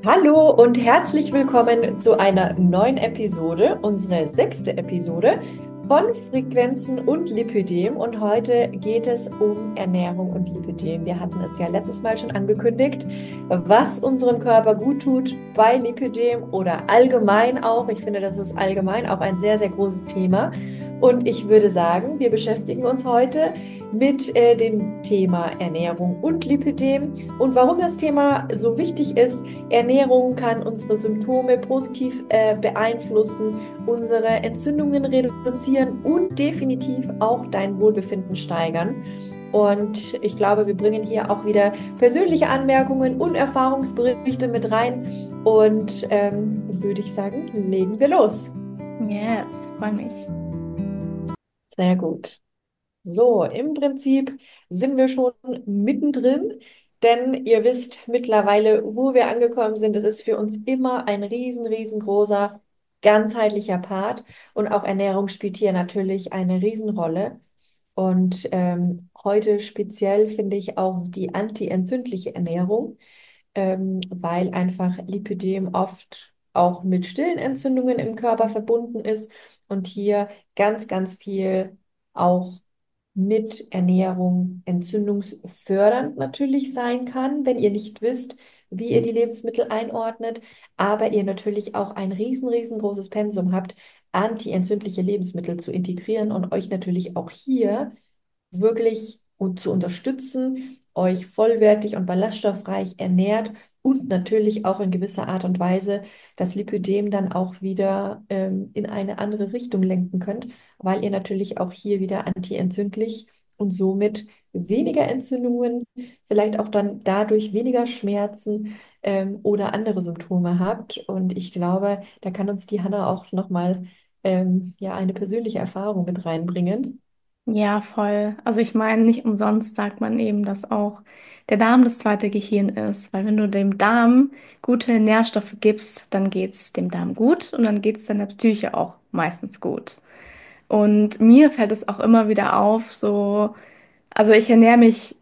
Hallo und herzlich willkommen zu einer neuen Episode, unsere sechste Episode von Frequenzen und Lipödem. Und heute geht es um Ernährung und Lipödem. Wir hatten es ja letztes Mal schon angekündigt, was unserem Körper gut tut bei Lipödem oder allgemein auch. Ich finde, das ist allgemein auch ein sehr, sehr großes Thema. Und ich würde sagen, wir beschäftigen uns heute mit dem Thema Ernährung und Lipödem und warum das Thema so wichtig ist. Ernährung kann unsere Symptome positiv beeinflussen, unsere Entzündungen reduzieren und definitiv auch dein Wohlbefinden steigern. Und ich glaube, wir bringen hier auch wieder persönliche Anmerkungen und Erfahrungsberichte mit rein. Und würde ich sagen, legen wir los. Yes, freue mich. Sehr gut. So, im Prinzip sind wir schon mittendrin, denn ihr wisst mittlerweile, wo wir angekommen sind. Es ist für uns immer ein riesengroßer, ganzheitlicher Part und auch Ernährung spielt hier natürlich eine Riesenrolle. Und heute speziell finde ich auch die antientzündliche Ernährung, weil einfach Lipödem oft auch mit stillen Entzündungen im Körper verbunden ist und hier ganz viel auch mit Ernährung entzündungsfördernd natürlich sein kann, wenn ihr nicht wisst, wie ihr die Lebensmittel einordnet, aber ihr natürlich auch ein riesengroßes Pensum habt, antientzündliche Lebensmittel zu integrieren und euch natürlich auch hier wirklich und zu unterstützen, euch vollwertig und ballaststoffreich ernährt und natürlich auch in gewisser Art und Weise das Lipödem dann auch wieder in eine andere Richtung lenken könnt, weil ihr natürlich auch hier wieder antientzündlich und somit weniger Entzündungen, vielleicht auch dann dadurch weniger Schmerzen oder andere Symptome habt. Und ich glaube, da kann uns die Hanna auch nochmal ja, eine persönliche Erfahrung mit reinbringen. Ja, voll. Also ich meine, nicht umsonst sagt man eben, dass auch der Darm das zweite Gehirn ist, weil wenn du dem Darm gute Nährstoffe gibst, dann geht's dem Darm gut und dann geht's deiner Psyche auch meistens gut. Und mir fällt es auch immer wieder auf, so, also ich ernähre mich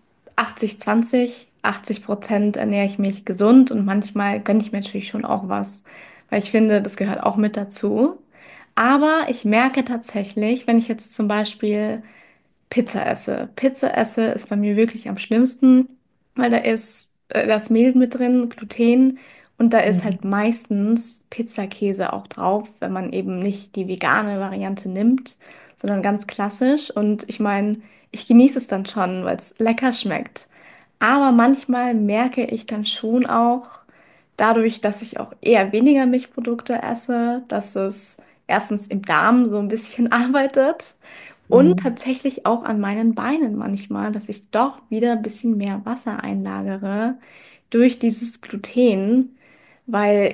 80-20, 80% ernähre ich mich gesund und manchmal gönne ich mir natürlich schon auch was, weil ich finde, das gehört auch mit dazu. Aber ich merke tatsächlich, wenn ich jetzt zum Beispiel Pizza esse. Pizza esse ist bei mir wirklich am schlimmsten, weil da ist Mehl mit drin, Gluten und da ist halt Mhm. meistens Pizzakäse auch drauf, wenn man eben nicht die vegane Variante nimmt, sondern ganz klassisch. Und ich meine, ich genieße es dann schon, weil es lecker schmeckt. Aber manchmal merke ich dann schon auch, dadurch, dass ich auch eher weniger Milchprodukte esse, dass es erstens im Darm so ein bisschen arbeitet und Mhm. tatsächlich auch an meinen Beinen manchmal, dass ich doch wieder ein bisschen mehr Wasser einlagere durch dieses Gluten, weil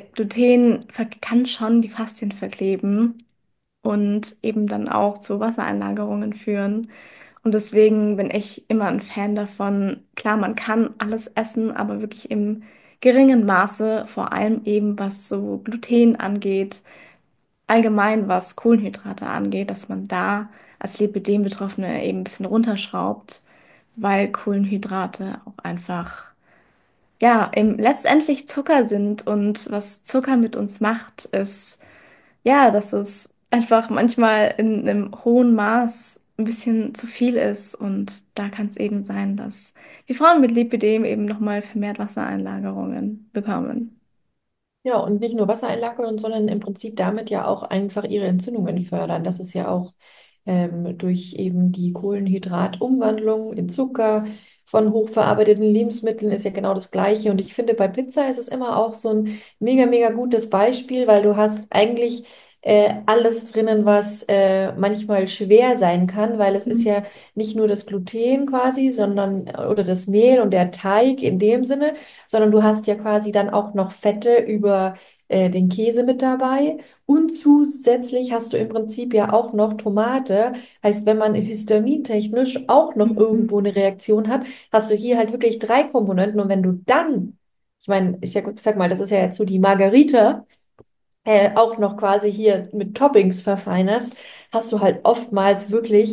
kann schon die Faszien verkleben und eben dann auch zu Wassereinlagerungen führen. Und deswegen bin ich immer ein Fan davon. Klar, man kann alles essen, aber wirklich im geringen Maße, vor allem eben was so Gluten angeht, allgemein was Kohlenhydrate angeht, dass man da als Lipidem-Betroffene eben ein bisschen runterschraubt, weil Kohlenhydrate auch einfach, ja, eben letztendlich Zucker sind und was Zucker mit uns macht, ist, ja, dass es einfach manchmal in einem hohen Maß ein bisschen zu viel ist und da kann es eben sein, dass wir Frauen mit Lipidem eben nochmal vermehrt Wassereinlagerungen bekommen. Ja, und nicht nur Wassereinlagerungen, sondern im Prinzip damit ja auch einfach ihre Entzündungen fördern. Das ist ja auch durch eben die Kohlenhydratumwandlung in Zucker von hochverarbeiteten Lebensmitteln ist ja genau das Gleiche. Und ich finde, bei Pizza ist es immer auch so ein mega gutes Beispiel, weil du hast eigentlich alles drinnen, was manchmal schwer sein kann, weil es ist Mhm. ja nicht nur das Gluten quasi, sondern oder das Mehl und der Teig in dem Sinne, sondern du hast ja quasi dann auch noch Fette über den Käse mit dabei und zusätzlich hast du im Prinzip ja auch noch Tomate. Heißt, wenn man histamintechnisch auch noch Mhm. irgendwo eine Reaktion hat, hast du hier halt wirklich drei Komponenten und wenn du dann, ich meine, sag mal, das ist ja jetzt so die Margarita, auch noch quasi hier mit Toppings verfeinerst, hast du halt oftmals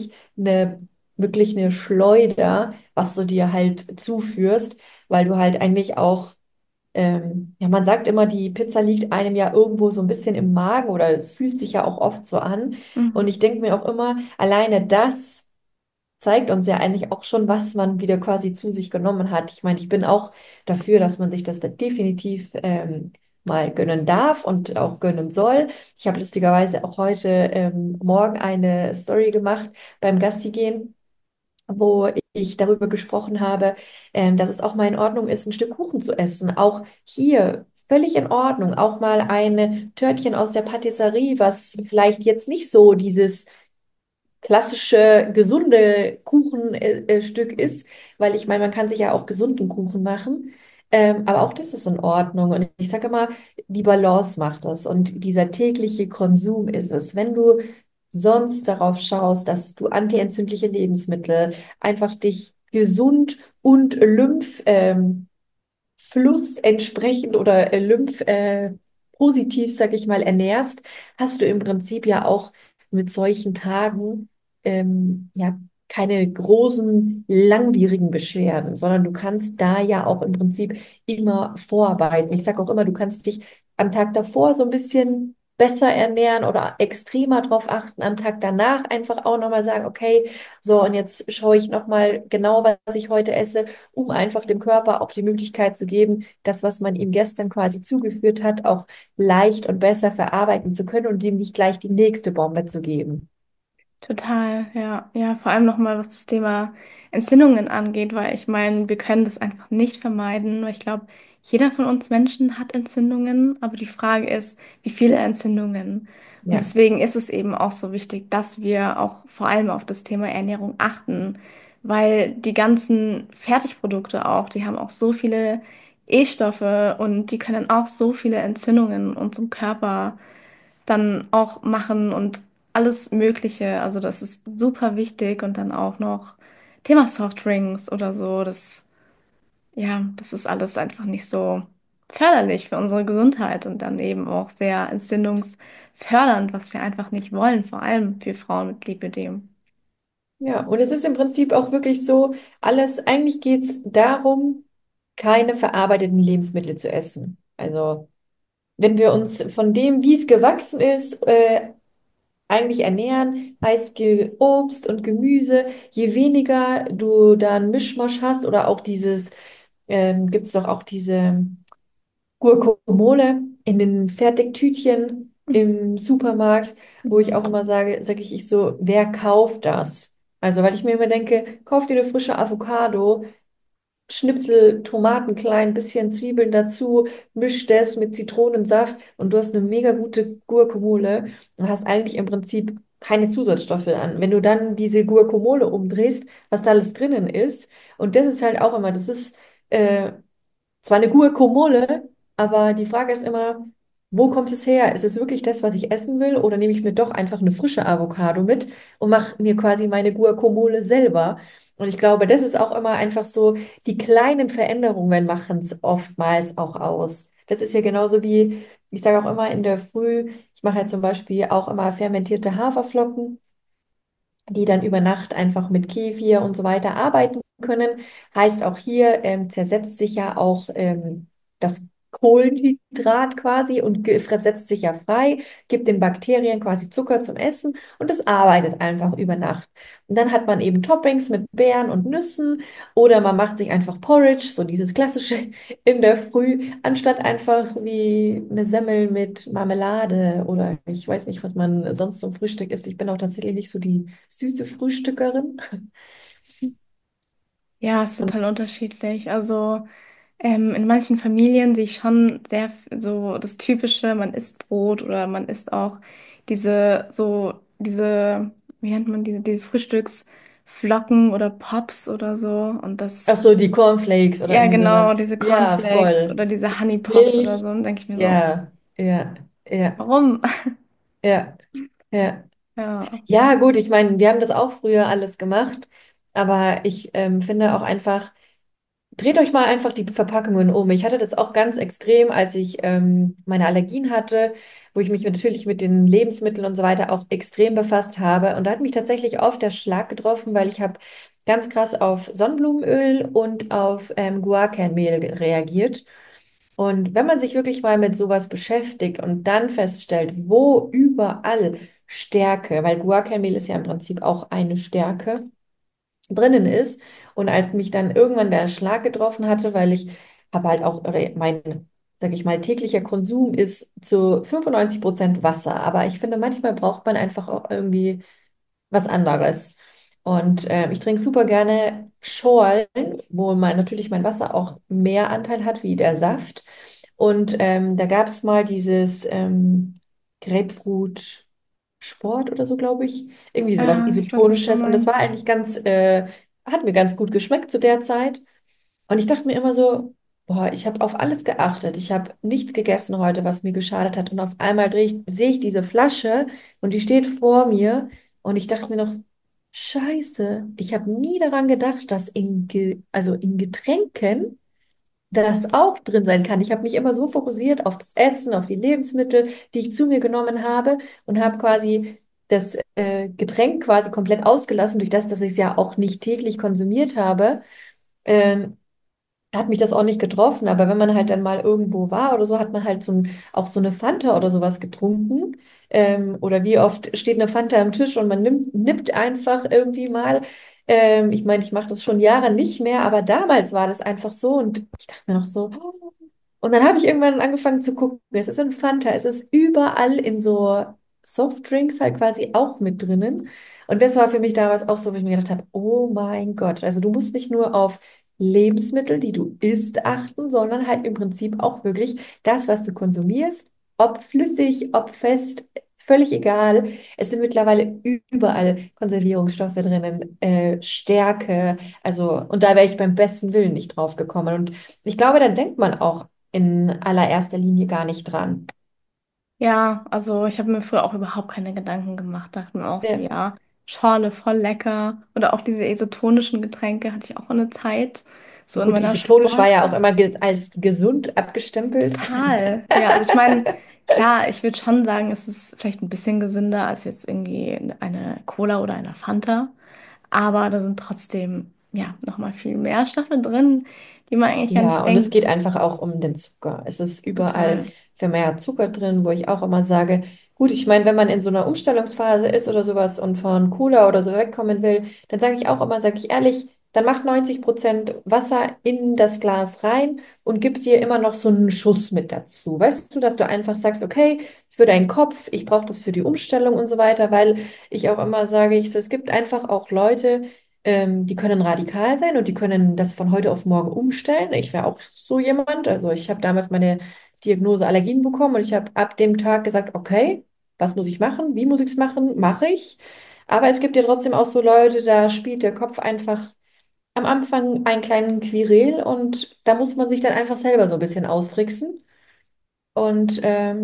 wirklich eine Schleuder, was du dir halt zuführst, weil du halt eigentlich auch ja, man sagt immer, die Pizza liegt einem ja irgendwo so ein bisschen im Magen oder es fühlt sich ja auch oft so an. Und Mhm. ich denke mir auch immer, alleine das zeigt uns ja eigentlich auch schon, was man wieder quasi zu sich genommen hat. Ich meine, ich bin auch dafür, dass man sich das da definitiv mal gönnen darf und auch gönnen soll. Ich habe lustigerweise auch heute Morgen eine Story gemacht beim Gassi gehen, wo ich darüber gesprochen habe, dass es auch mal in Ordnung ist, ein Stück Kuchen zu essen. Auch hier völlig in Ordnung. Auch mal ein Törtchen aus der Patisserie, was vielleicht jetzt nicht so dieses klassische gesunde Kuchenstück ist, weil ich meine, man kann sich ja auch gesunden Kuchen machen. Aber auch das ist in Ordnung. Und ich sage immer, die Balance macht das. Und dieser tägliche Konsum ist es. Wenn du sonst darauf schaust, dass du antientzündliche Lebensmittel einfach dich gesund und Fluss entsprechend oder positiv, sag ich mal, ernährst, hast du im Prinzip ja auch mit solchen Tagen ja keine großen, langwierigen Beschwerden, sondern du kannst da ja auch im Prinzip immer vorarbeiten. Ich sage auch immer, du kannst dich am Tag davor so ein bisschen besser ernähren oder extremer drauf achten, am Tag danach einfach auch nochmal sagen, okay, so und jetzt schaue ich nochmal genau, was ich heute esse, um einfach dem Körper auch die Möglichkeit zu geben, das, was man ihm gestern quasi zugeführt hat, auch leicht und besser verarbeiten zu können und ihm nicht gleich die nächste Bombe zu geben. Total, ja. Ja, vor allem nochmal, was das Thema Entzündungen angeht, weil ich meine, wir können das einfach nicht vermeiden, weil ich glaube, jeder von uns Menschen hat Entzündungen, aber die Frage ist, wie viele Entzündungen? Und Ja. deswegen ist es eben auch so wichtig, dass wir auch vor allem auf das Thema Ernährung achten, weil die ganzen Fertigprodukte auch, die haben auch so viele E-Stoffe und die können auch so viele Entzündungen in unserem Körper dann auch machen und alles Mögliche. Also das ist super wichtig und dann auch noch Thema Softdrinks oder so. Das, ja, das ist alles einfach nicht so förderlich für unsere Gesundheit und dann eben auch sehr entzündungsfördernd, was wir einfach nicht wollen, vor allem für Frauen mit Lipödem. Ja, und es ist im Prinzip auch wirklich so, eigentlich geht es darum, keine verarbeiteten Lebensmittel zu essen. Also, wenn wir uns von dem, wie es gewachsen ist, eigentlich ernähren, heißt Obst und Gemüse, je weniger du da einen Mischmasch hast oder auch gibt es doch auch diese Guacamole in den Fertigtütchen im Supermarkt, wo ich auch immer sage ich so, wer kauft das? Also, weil ich mir immer denke, kauf dir eine frische Avocado, Schnipsel Tomaten klein, bisschen Zwiebeln dazu, misch das mit Zitronensaft und du hast eine mega gute Guacamole und hast eigentlich im Prinzip keine Zusatzstoffe an. Wenn du dann diese Guacamole umdrehst, was da alles drinnen ist, und das ist halt auch immer, das ist zwar eine Guacamole, aber die Frage ist immer, wo kommt es her? Ist es wirklich das, was ich essen will, oder nehme ich mir doch einfach eine frische Avocado mit und mache mir quasi meine Guacamole selber? Und ich glaube, das ist auch immer einfach so, die kleinen Veränderungen machen es oftmals auch aus. Das ist ja genauso wie, ich sage auch immer in der Früh, ich mache ja zum Beispiel auch immer fermentierte Haferflocken, die dann über Nacht einfach mit Kefir und so weiter arbeiten können. Heißt auch hier, zersetzt sich ja auch das Kohlenhydrat quasi und versetzt sich ja frei, gibt den Bakterien quasi Zucker zum Essen und es arbeitet einfach über Nacht. Und dann hat man eben Toppings mit Beeren und Nüssen oder man macht sich einfach Porridge, so dieses klassische in der Früh, anstatt einfach wie eine Semmel mit Marmelade oder ich weiß nicht, was man sonst zum Frühstück isst. Ich bin auch tatsächlich nicht so die süße Frühstückerin. Ja, ist Und total unterschiedlich. Also in manchen Familien sehe ich schon sehr so das Typische, man isst Brot oder man isst auch diese, wie nennt man diese Frühstücksflocken oder Pops oder so. Und ach das, so, die Cornflakes oder ja irgendwie sowas. genau, diese Ja, Cornflakes voll. oder diese Honey Pops oder Milch. so. Und denke ich mir so, Ja, ja, ja, warum? ja, ja. Ja. Ja, gut, ich meine, wir haben das auch früher alles gemacht, aber ich finde auch einfach, dreht euch mal einfach die Verpackungen um. Ich hatte das auch ganz extrem, als ich meine Allergien hatte, wo ich mich natürlich mit den Lebensmitteln und so weiter auch extrem befasst habe. Und da hat mich tatsächlich oft der Schlag getroffen, weil ich habe ganz krass auf Sonnenblumenöl und auf Guarkernmehl reagiert. Und wenn man sich wirklich mal mit sowas beschäftigt und dann feststellt, wo überall Stärke, weil Guarkernmehl ist ja im Prinzip auch eine Stärke, drinnen ist. Und als mich dann irgendwann der Schlag getroffen hatte, weil ich habe halt auch, oder mein, sag ich mal, täglicher Konsum ist zu 95% Wasser. Aber ich finde, manchmal braucht man einfach auch irgendwie was anderes. Und ich trinke super gerne Schorlen, wo man natürlich mein Wasser auch mehr Anteil hat wie der Saft. Und da gab es mal dieses Grapefruit Sport oder so, glaube ich. Irgendwie sowas Ich weiß, was du Isotonisches. Und das war meinst. eigentlich hat mir ganz gut geschmeckt zu der Zeit. Und ich dachte mir immer so, boah, ich habe auf alles geachtet. Ich habe nichts gegessen heute, was mir geschadet hat. Und auf einmal sehe ich diese Flasche und die steht vor mir. Und ich dachte mir noch, Scheiße, ich habe nie daran gedacht, dass also in Getränken das auch drin sein kann. Ich habe mich immer so fokussiert auf das Essen, auf die Lebensmittel, die ich zu mir genommen habe und habe quasi das Getränk quasi komplett ausgelassen, durch das, dass ich es ja auch nicht täglich konsumiert habe. Ähm, Hat mich das auch nicht getroffen, aber wenn man halt dann mal irgendwo war oder so, hat man halt auch so eine Fanta oder sowas getrunken. Oder wie oft steht eine Fanta am Tisch und man nippt einfach irgendwie mal. Ich meine, ich mache das schon Jahre nicht mehr, aber damals war das einfach so und ich dachte mir noch so, und dann habe ich irgendwann angefangen zu gucken. Es ist in Fanta, es ist überall in so Softdrinks halt quasi auch mit drinnen. Und das war für mich damals auch so, wo ich mir gedacht habe, oh mein Gott, also du musst nicht nur auf Lebensmittel, die du isst, achten, sondern halt im Prinzip auch wirklich das, was du konsumierst, ob flüssig, ob fest, völlig egal. Es sind mittlerweile überall Konservierungsstoffe drinnen, Stärke, also, und da wäre ich beim besten Willen nicht drauf gekommen. Und ich glaube, da denkt man auch in allererster Linie gar nicht dran. Ja, also ich habe mir früher auch überhaupt keine Gedanken gemacht. Dachte mir auch so, Ja. ja, Schorle voll lecker. Oder auch diese isotonischen Getränke hatte ich auch eine Zeit. So in Gut, meiner isotonisch war ja auch Sportzeit. immer ge als gesund abgestempelt. Total. Ja, also ich meine, klar, ich würde schon sagen, es ist vielleicht ein bisschen gesünder als jetzt irgendwie eine Cola oder eine Fanta. Aber da sind trotzdem, ja, nochmal viel mehr Stoffe drin, die man eigentlich gar Ja, nicht und es geht denkt. einfach auch um den Zucker. Es ist überall Total. vermehrt Zucker drin, wo ich auch immer sage, gut, ich meine, wenn man in so einer Umstellungsphase ist oder sowas und von Cola oder so wegkommen will, dann sage ich auch immer, sage ich ehrlich, dann macht 90% Wasser in das Glas rein und gib dir immer noch so einen Schuss mit dazu. Weißt du, dass du einfach sagst, okay, für deinen Kopf, ich brauche das für die Umstellung und so weiter, weil ich auch immer sage, es gibt einfach auch Leute, die können radikal sein und die können das von heute auf morgen umstellen. Ich wäre auch so jemand. Also ich habe damals meine Diagnose Allergien bekommen und ich habe ab dem Tag gesagt, okay, was muss ich machen? Wie muss ich es machen? Mache ich. Aber es gibt ja trotzdem auch so Leute, da spielt der Kopf einfach am Anfang einen kleinen Quirl und da muss man sich dann einfach selber so ein bisschen austricksen. Und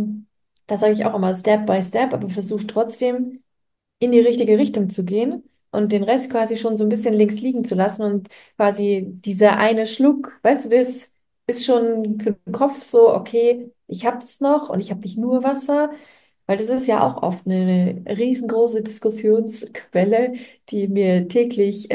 da sage ich auch immer Step by Step, aber versucht trotzdem in die richtige Richtung zu gehen und den Rest quasi schon so ein bisschen links liegen zu lassen und quasi dieser eine Schluck, weißt du, das ist schon für den Kopf so, okay, ich habe das noch und ich habe nicht nur Wasser, weil das ist ja auch oft eine riesengroße Diskussionsquelle, die mir täglich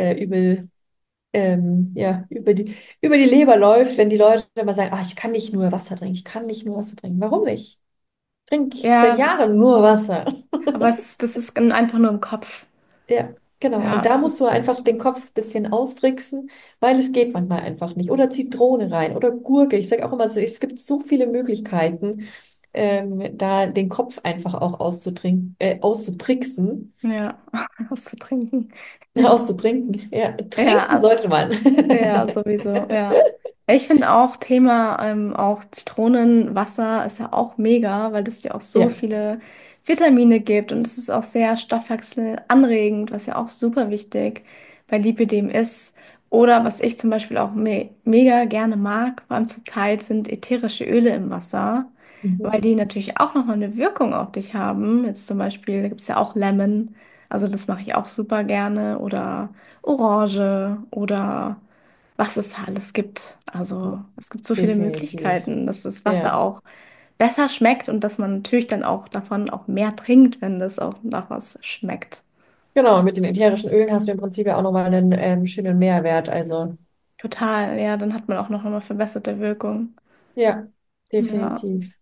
über die Leber läuft, wenn die Leute immer sagen, ah, ich kann nicht nur Wasser trinken, ich kann nicht nur Wasser trinken. Warum nicht? Ich trinke seit Ja, Jahren nur Wasser. aber das ist einfach nur im Kopf. Ja, genau. Ja, Und da das musst du ist einfach echt. den Kopf ein bisschen austricksen, weil es geht manchmal einfach nicht. Oder Zitrone rein oder Gurke. Ich sage auch immer, so, es gibt so viele Möglichkeiten, da den Kopf einfach auch auszutricksen, Ja, was zu trinken. auszutrinken. Ja, trinken Ja, sollte man. ja, sowieso, ja. Ich finde auch Thema, auch Zitronenwasser ist ja auch mega, weil es ja auch so Ja. viele Vitamine gibt und es ist auch sehr stoffwechselanregend, was ja auch super wichtig bei Lipidem ist. Oder was ich zum Beispiel auch mega gerne mag, vor allem zur Zeit, sind ätherische Öle im Wasser, weil Mhm. die natürlich auch nochmal eine Wirkung auf dich haben. Jetzt zum Beispiel, da gibt es ja auch Lemon, also das mache ich auch super gerne. Oder Orange oder was es alles gibt. Ja, Also es gibt so viele definitiv. Möglichkeiten, dass das Wasser Ja. auch besser schmeckt und dass man natürlich dann auch davon auch mehr trinkt, wenn das auch nach was schmeckt. Genau, mit den ätherischen Ölen hast du im Prinzip ja auch nochmal einen schönen Mehrwert. Also, Total, ja, dann hat man auch noch mal verbesserte Wirkung. ja. Ja. definitiv.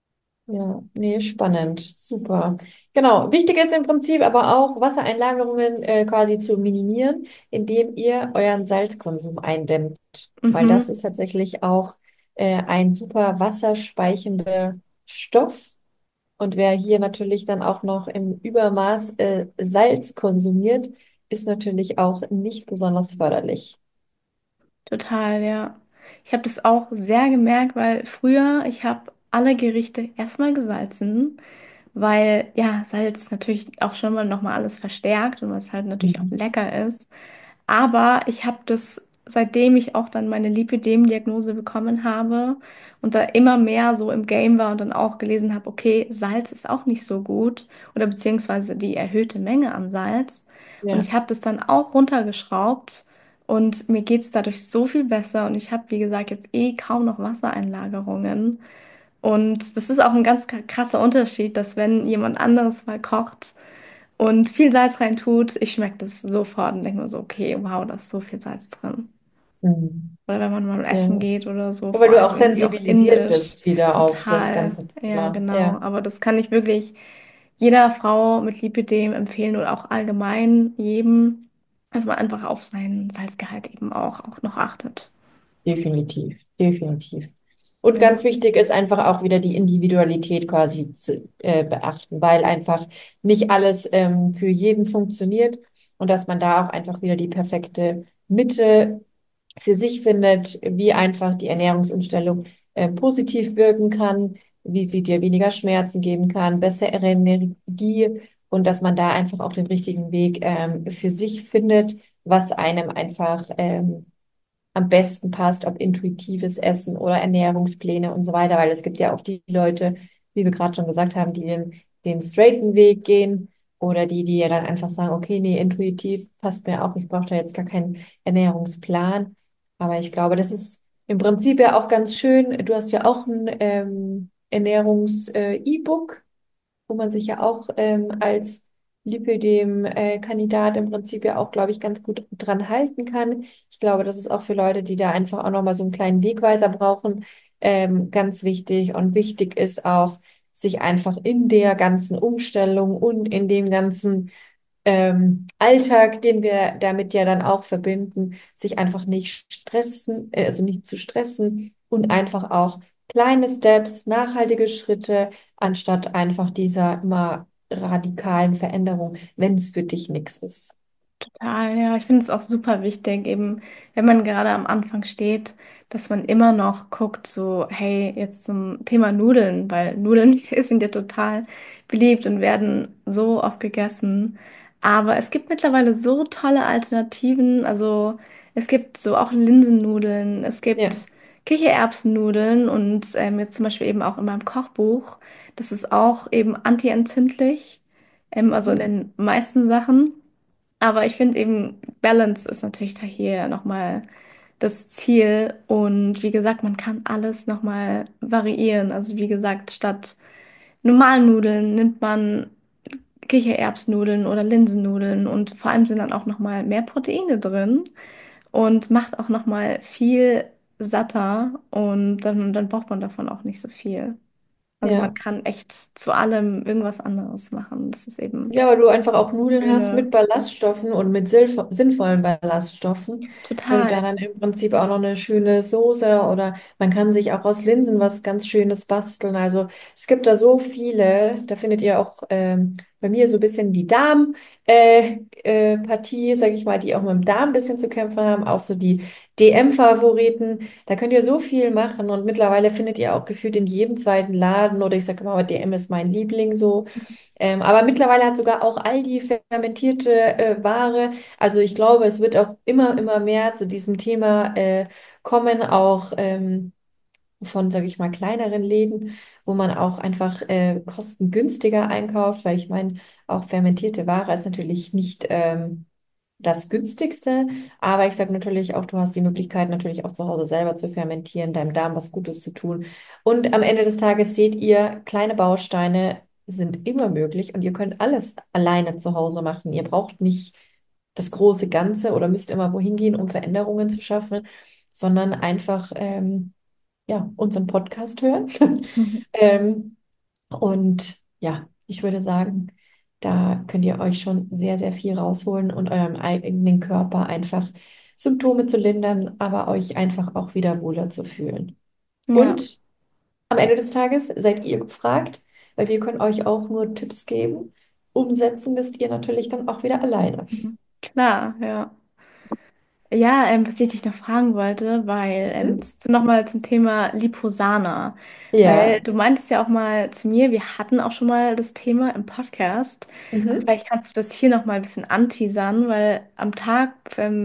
Ja, nee, spannend, super. Genau, wichtig ist im Prinzip aber auch, Wassereinlagerungen quasi zu minimieren, indem ihr euren Salzkonsum eindämmt, weil das Mhm. ist tatsächlich auch ein super wasserspeichernder Stoff. Und wer hier natürlich dann auch noch im Übermaß Salz konsumiert, ist natürlich auch nicht besonders förderlich. Total, ja. Ich habe das auch sehr gemerkt, weil früher, ich habe alle Gerichte erstmal gesalzen, weil ja, Salz natürlich auch schon mal nochmal alles verstärkt und was halt natürlich auch Mhm. lecker ist. Aber ich habe das, seitdem ich auch dann meine Lipödem-Diagnose bekommen habe und da immer mehr so im Game war und dann auch gelesen habe, okay, Salz ist auch nicht so gut oder beziehungsweise die erhöhte Menge an Salz. Und Ja. ich habe das dann auch runtergeschraubt und mir geht es dadurch so viel besser und ich habe, wie gesagt, jetzt eh kaum noch Wassereinlagerungen. Und das ist auch ein ganz krasser Unterschied, dass wenn jemand anderes mal kocht, und viel Salz rein tut, ich schmecke das sofort und denke mir so, okay, wow, da ist so viel Salz drin. Mhm. Oder wenn man mal Ja. essen geht oder so, Weil vor du allem auch irgendwie auch sensibilisiert indisch. bist wieder auf das Total. ganze Ja, Thema. genau. Ja. Aber das kann ich wirklich jeder Frau mit Lipidem empfehlen oder auch allgemein jedem, dass man einfach auf seinen Salzgehalt eben auch noch achtet. Definitiv, definitiv. Und Ja, ganz wichtig ist einfach auch wieder die Individualität quasi zu beachten, weil einfach nicht alles für jeden funktioniert und dass man da auch einfach wieder die perfekte Mitte für sich findet, wie einfach die Ernährungsumstellung positiv wirken kann, wie sie dir weniger Schmerzen geben kann, bessere Energie und dass man da einfach auch den richtigen Weg für sich findet, was einem einfach am besten passt, ob intuitives Essen oder Ernährungspläne und so weiter, weil es gibt ja auch die Leute, wie wir gerade schon gesagt haben, die den straighten Weg gehen oder die ja dann einfach sagen, okay, nee, intuitiv passt mir auch, ich brauche da jetzt gar keinen Ernährungsplan. Aber ich glaube, das ist im Prinzip ja auch ganz schön. Du hast ja auch ein Ernährungs-E-Book, wo man sich ja auch als Lipödem-Kandidat im Prinzip ja auch, glaube ich, ganz gut dran halten kann. Ich glaube, das ist auch für Leute, die da einfach auch nochmal so einen kleinen Wegweiser brauchen, ganz wichtig. Und wichtig ist auch, sich einfach in der ganzen Umstellung und in dem ganzen Alltag, den wir damit ja dann auch verbinden, sich einfach nicht stressen, also nicht zu stressen und einfach auch kleine Steps, nachhaltige Schritte, anstatt einfach dieser immer radikalen Veränderung, wenn es für dich nichts ist. total, ja. Ich finde es auch super wichtig, eben, wenn man gerade am Anfang steht, dass man immer noch guckt, so, hey, jetzt zum Thema Nudeln, weil Nudeln sind ja total beliebt und werden so oft gegessen. Aber es gibt mittlerweile so tolle Alternativen. Also es gibt so auch Linsennudeln, es Ja. gibt Kichererbsennudeln und jetzt zum Beispiel eben auch in meinem Kochbuch, das ist auch eben anti-entzündlich, also in Hm. den meisten Sachen. Aber ich finde eben, Balance ist natürlich da hier nochmal das Ziel. Und wie gesagt, man kann alles nochmal variieren. Also wie gesagt, statt normalen Nudeln nimmt man Kichererbsnudeln oder Linsennudeln. Und vor allem sind dann auch nochmal mehr Proteine drin und macht auch nochmal viel satter. Und dann braucht man davon auch nicht so viel. Also man Ja. kann echt zu allem irgendwas anderes machen. Das ist eben Ja, weil du einfach auch Nudeln hast schöne. mit Ballaststoffen und mit sinnvollen Ballaststoffen, weil du Total. da dann im Prinzip auch noch eine schöne Soße oder man kann sich auch aus Linsen was ganz Schönes basteln. Also es gibt da so viele, da findet ihr auch bei mir so ein bisschen die Partie, sage ich mal, die auch mit dem Darm ein bisschen zu kämpfen haben, auch so die DM-Favoriten. Da könnt ihr so viel machen und mittlerweile findet ihr auch gefühlt in jedem zweiten Laden oder ich sage immer, DM ist mein Liebling so. Aber mittlerweile hat sogar auch Aldi fermentierte Ware. Also ich glaube, es wird auch immer mehr zu diesem Thema kommen, auch von, sage ich mal, kleineren Läden, wo man auch einfach kostengünstiger einkauft, weil ich meine, auch fermentierte Ware ist natürlich nicht das günstigste, aber ich sage natürlich auch, du hast die Möglichkeit natürlich auch zu Hause selber zu fermentieren, deinem Darm was Gutes zu tun. Und am Ende des Tages seht ihr, kleine Bausteine sind immer möglich und ihr könnt alles alleine zu Hause machen. Ihr braucht nicht das große Ganze oder müsst immer wohin gehen, um Veränderungen zu schaffen, sondern einfach ja, unseren Podcast hören. Mhm. Und ja, ich würde sagen, da könnt ihr euch schon sehr, sehr viel rausholen und eurem eigenen Körper einfach Symptome zu lindern, aber euch einfach auch wieder wohler zu fühlen. Ja, Und am Ende des Tages seid ihr gefragt, weil wir können euch auch nur Tipps geben. Umsetzen müsst ihr natürlich dann auch wieder alleine. mhm. Klar, ja. Ja, was ich dich noch fragen wollte, weil Mhm. nochmal zum Thema Liposana, weil Ja. du meintest ja auch mal zu mir, wir hatten auch schon mal das Thema im Podcast. Aber Mhm. vielleicht kannst du das hier nochmal ein bisschen anteasern, weil am Tag,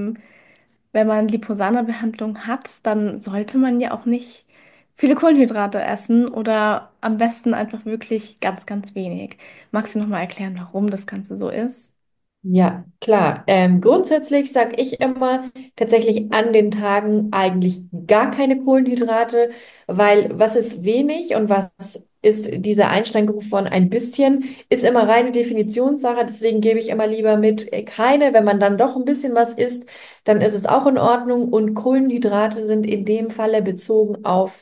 wenn man Liposana-Behandlung hat, dann sollte man ja auch nicht viele Kohlenhydrate essen oder am besten einfach wirklich ganz, ganz wenig. Magst du nochmal erklären, warum das Ganze so ist? Ja, klar. Grundsätzlich sage ich immer tatsächlich an den Tagen eigentlich gar keine Kohlenhydrate, weil was ist wenig und was ist diese Einschränkung von ein bisschen, ist immer reine Definitionssache. Deswegen gebe ich immer lieber mit keine. Wenn man dann doch ein bisschen was isst, dann ist es auch in Ordnung. Und Kohlenhydrate sind in dem Falle bezogen auf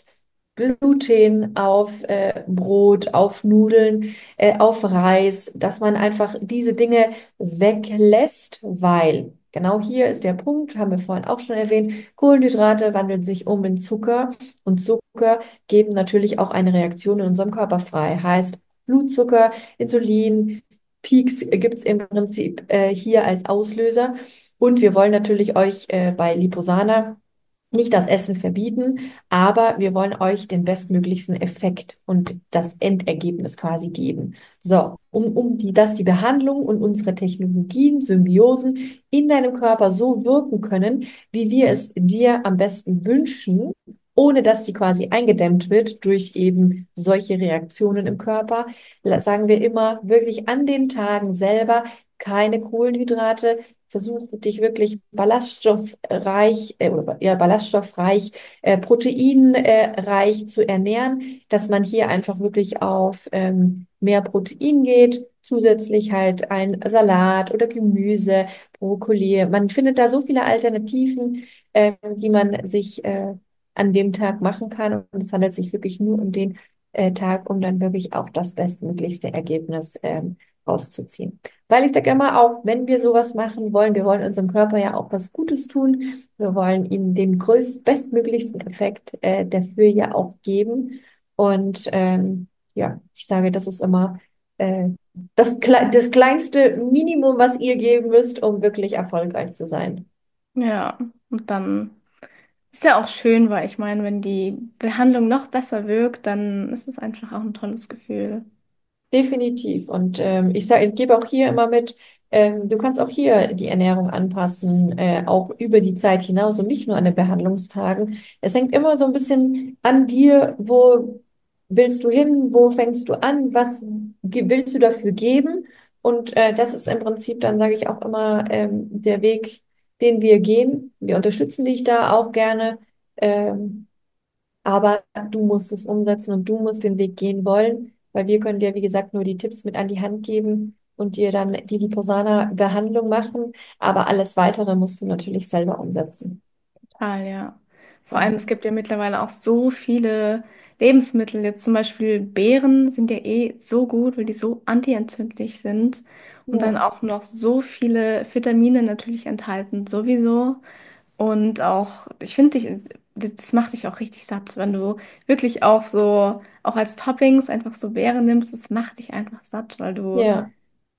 Gluten, auf Brot, auf Nudeln, auf Reis, dass man einfach diese Dinge weglässt, weil genau hier ist der Punkt, haben wir vorhin auch schon erwähnt, Kohlenhydrate wandeln sich um in Zucker und Zucker geben natürlich auch eine Reaktion in unserem Körper frei. Heißt Blutzucker, Insulin, Peaks gibt es im Prinzip hier als Auslöser. Und wir wollen natürlich euch bei Liposana nicht das Essen verbieten, aber wir wollen euch den bestmöglichsten Effekt und das Endergebnis quasi geben. So, dass die Behandlung und unsere Technologien, Symbiosen in deinem Körper so wirken können, wie wir es dir am besten wünschen, ohne dass die quasi eingedämmt wird durch eben solche Reaktionen im Körper, sagen wir immer wirklich an den Tagen selber keine Kohlenhydrate. Versuche dich wirklich ballaststoffreich, oder, ja, ballaststoffreich, proteinreich zu ernähren, dass man hier einfach wirklich auf mehr Protein geht. Zusätzlich halt ein Salat oder Gemüse, Brokkoli. Man findet da so viele Alternativen, die man sich an dem Tag machen kann. Und es handelt sich wirklich nur um den Tag, um dann wirklich auch das bestmöglichste Ergebnis rauszuziehen. Weil ich sage immer auch, wenn wir sowas machen wollen, wir wollen unserem Körper ja auch was Gutes tun. Wir wollen ihm den bestmöglichsten Effekt dafür ja auch geben. Und ja, ich sage, das ist immer äh, das kleinste Minimum, was ihr geben müsst, um wirklich erfolgreich zu sein. Ja, und dann ist ja auch schön, weil ich meine, wenn die Behandlung noch besser wirkt, dann ist es einfach auch ein tolles Gefühl. Definitiv. Und ich sage, ich gebe auch hier immer mit, du kannst auch hier die Ernährung anpassen, auch über die Zeit hinaus und nicht nur an den Behandlungstagen. Es hängt immer so ein bisschen an dir, wo willst du hin, wo fängst du an, was willst du dafür geben? Und das ist im Prinzip, dann sage ich auch immer, der Weg, den wir gehen. Wir unterstützen dich da auch gerne. Ähm, aber du musst es umsetzen und du musst den Weg gehen wollen, weil wir können dir, wie gesagt, nur die Tipps mit an die Hand geben und dir dann die Liposana-Behandlung machen. Aber alles Weitere musst du natürlich selber umsetzen. Total, ja. Vor allem, Ja. es gibt ja mittlerweile auch so viele Lebensmittel. Jetzt zum Beispiel Beeren sind ja eh so gut, weil die so antientzündlich sind und dann Ja. auch noch so viele Vitamine natürlich enthalten, sowieso. Und auch, ich finde dich, das macht dich auch richtig satt, wenn du wirklich auch so, auch als Toppings einfach so Beeren nimmst, das macht dich einfach satt, weil du, Ja.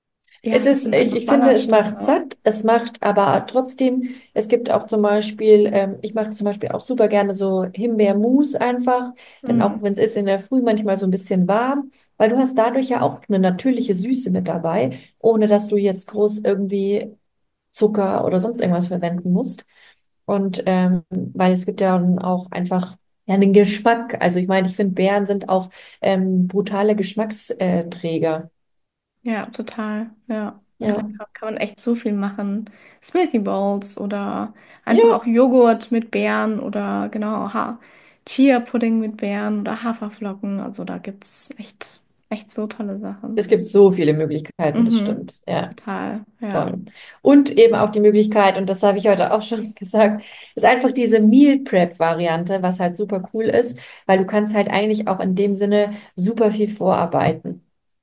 ja, das sind einfach Ich finde, es Ballaststoffe. macht satt, es macht aber trotzdem, es gibt auch zum Beispiel, ich mache zum Beispiel auch super gerne so Himbeermus einfach, dann Mm, auch wenn es ist in der Früh manchmal so ein bisschen warm, weil du hast dadurch ja auch eine natürliche Süße mit dabei, ohne dass du jetzt groß irgendwie Zucker oder sonst irgendwas verwenden musst. Und weil es gibt ja dann auch einfach ja, einen Geschmack. Also ich meine, ich finde, Beeren sind auch brutale Geschmacksträger. ja, total, ja. Und da Ja. kann man echt so viel machen. Smoothie Bowls oder einfach Ja, auch Joghurt mit Beeren oder genau, Chia-Pudding mit Beeren oder Haferflocken. Also da gibt's echt. echt so tolle Es Sachen. gibt so viele Möglichkeiten, das Mhm. stimmt. Ja, Total, ja. toll. Und eben auch die Möglichkeit, und das habe ich heute auch schon gesagt, ist einfach diese Meal Prep-Variante, was halt super cool ist, weil du kannst halt eigentlich auch in dem Sinne super viel vorarbeiten.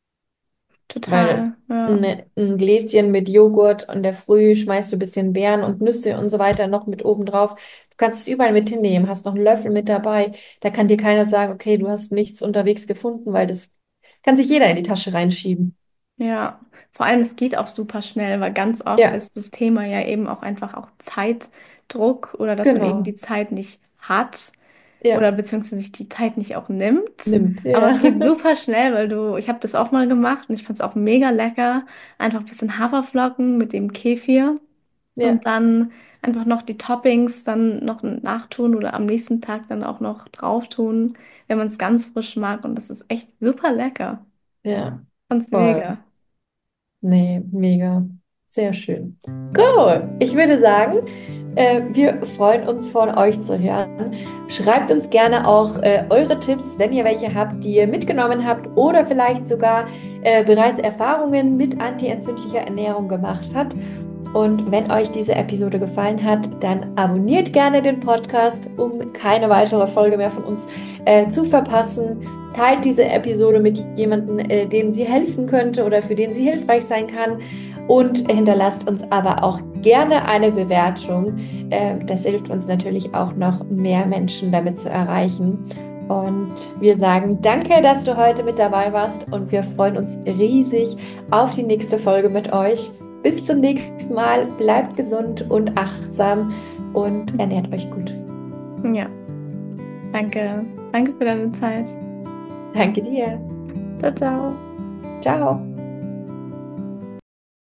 Weil Total, ja. ein Gläschen mit Joghurt in der Früh schmeißt du ein bisschen Beeren und Nüsse und so weiter noch mit oben drauf. Du kannst es überall mit hinnehmen, hast noch einen Löffel mit dabei. Da kann dir keiner sagen, okay, du hast nichts unterwegs gefunden, weil das kann sich jeder in die Tasche reinschieben. Ja, vor allem es geht auch super schnell, weil ganz oft Ja, ist das Thema ja eben auch einfach auch Zeitdruck oder dass man eben die genau. Zeit nicht hat oder Ja, beziehungsweise sich die Zeit nicht auch nimmt. nimmt, Aber es ja. geht super schnell, weil ich habe das auch mal gemacht und ich fand es auch mega lecker. Einfach ein bisschen Haferflocken mit dem Kefir Ja, und dann einfach noch die Toppings dann noch nachtun oder am nächsten Tag dann auch noch drauf tun, wenn man es ganz frisch mag. Und das ist echt super lecker. ja, Fand's voll. mega. Nee, mega. Sehr schön. Cool. Ich würde sagen, wir freuen uns von euch zu hören. Schreibt uns gerne auch eure Tipps, wenn ihr welche habt, die ihr mitgenommen habt oder vielleicht sogar bereits Erfahrungen mit antientzündlicher Ernährung gemacht habt. Und wenn euch diese Episode gefallen hat, dann abonniert gerne den Podcast, um keine weitere Folge mehr von uns zu verpassen. Teilt diese Episode mit jemandem, dem sie helfen könnte oder für den sie hilfreich sein kann. Und hinterlasst uns aber auch gerne eine Bewertung. Das hilft uns natürlich auch noch mehr Menschen damit zu erreichen. Und wir sagen danke, dass du heute mit dabei warst und wir freuen uns riesig auf die nächste Folge mit euch. Bis zum nächsten Mal. Bleibt gesund und achtsam und ernährt euch gut. Ja, danke. Danke für deine Zeit. Danke dir. Ciao, ciao. Ciao.